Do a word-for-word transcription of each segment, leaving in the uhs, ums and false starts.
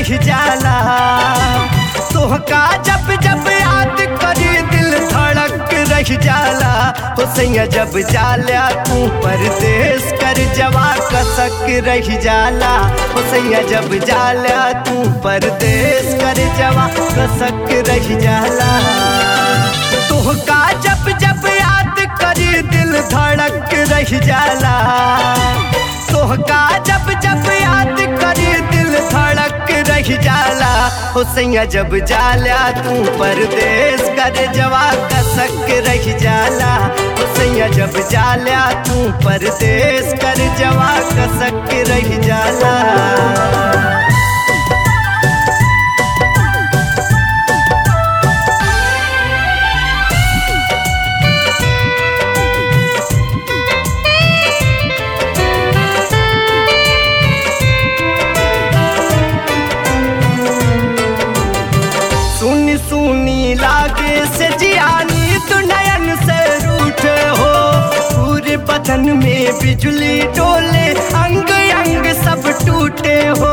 रह जाला। तोहका जब जब याद करी दिल धड़क रह जाला। हो सैया जब जाला तू परदेश कर जवा कसक रह जाला। हो सैया जब जाला तू परदेश कर जवा कसक रह जाला। तोहका जब जब याद करी दिल धड़क रह जाला। तोहका जब जब याद करी दिल धड़क रह जाला। हो सैया जब जाला तू परदेश कर जवा कसक रह जाला। हो सैया जब जाला तू परदेश कर जवा कसक रह जाला। सुनी लागे से जियानी तू नयन से रूठे हो। पूरे बदन में बिजली डोले अंग अंग सब टूटे हो।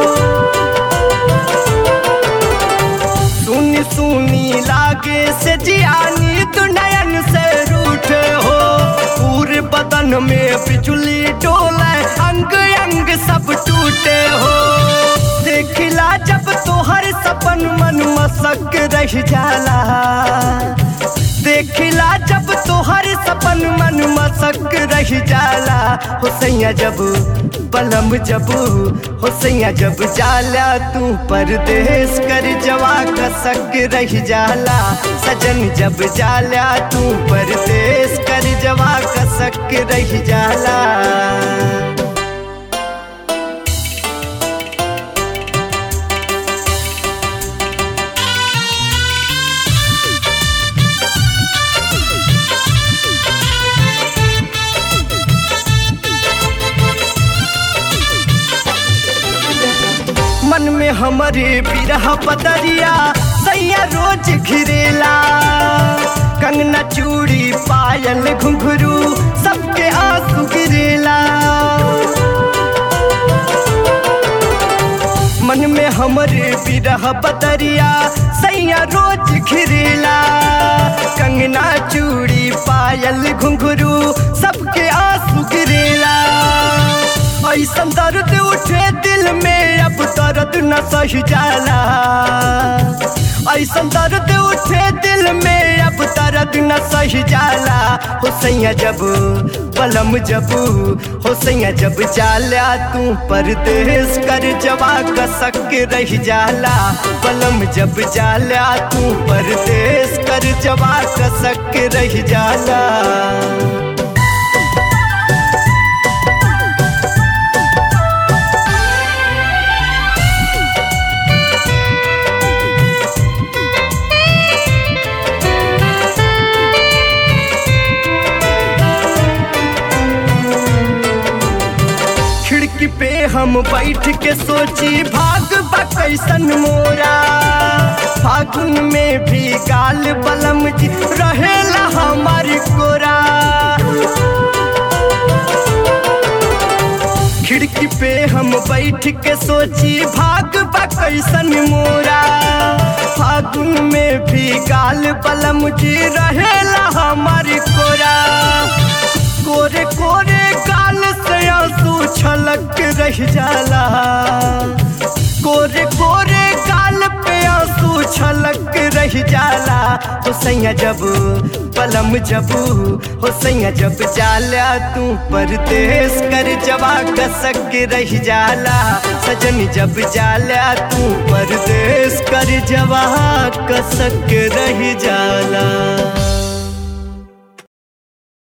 सुनी सुनी लागे से जियानी तू नयन से रूठे हो। पूरे बदन में बिजली डोले अंग अंग सब टूटे हो। देखिला जब तोहर सपन मन मसक रह जाला। देखिला जब तोहर सपन मन मसक रह जाला। हो सैया जब बलम जब हो सैया जब जाला तू परदेश कर जवा कसक रह जाला। सजन जब जाला तू परदेश कर जवा कसक रह जाला। मन में हमारे बिरह बदरिया सैया रोज घिरेला। कंगना चूड़ी पायल घुंघरू सबके आंसू गिरेला। मन में हमारे बिरह बदरिया सैया रोज घिरेला। कंगना चूड़ी पायल घुंघरू सबके आंसू गिरेला। ऐसा दर्द उठे दिल में अब दर्द न सह जाला। ऐसा दर्द उठे दिल में अब दर्द न सह जाला। हो सैया जब बलम जब हो सैया जब जाला तू परदेश कर जवा कसक रह जाला। बलम जब जाला तू परदेश कर जवा कसक रह जाला। खिड़की पे हम बैठ के सोची भाग बा कैसन मोरा। फागुन में भी गाल बलम जी रहेला हमारी कोरा। खिड़की पे हम बैठ के सोची भाग बा कैसन मोरा। फागुन में भी गाल बलम जी रहेला हमारी कोरा। कोरे कोरे गाल से आंसू छलक रह जाला। कोरे कोरे गाल पे आंसू छलक रह जाला। हो सैया जब बलम जब हो सैया जब जाला तू परदेश कर जवा कसक रह जाला। सजन जब जाला तू परदेश कर जवा कसक रह जाला।